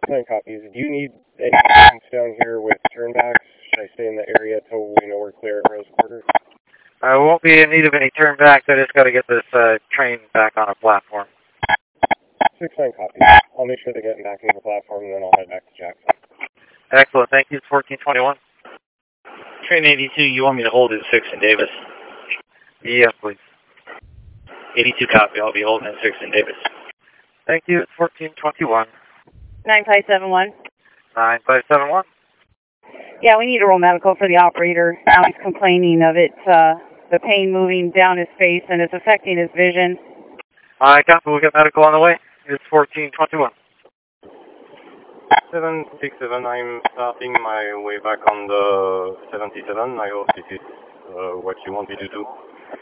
9 copies. Do you need any assistance down here with turnbacks? Should I stay in the area till we know we're clear at Rose Quarter? I won't be in need of any turnbacks. I just got to get this train back on a platform. 6-9 copies. I'll make sure they get back into the platform, and then I'll head back to Jackson. Excellent. Thank you. It's 1421. Train 82, you want me to hold at 6 in Davis? Yes, please. 82 copy. I'll be holding at 6 in Davis. Thank you. It's 1421. 9571. 9571. Yeah, we need a roll medical for the operator. Now he's complaining of it, the pain moving down his face, and it's affecting his vision. I copy. We'll get medical on the way. It's 1421. 767, I'm starting my way back on the 77. I hope this is what you want me to do.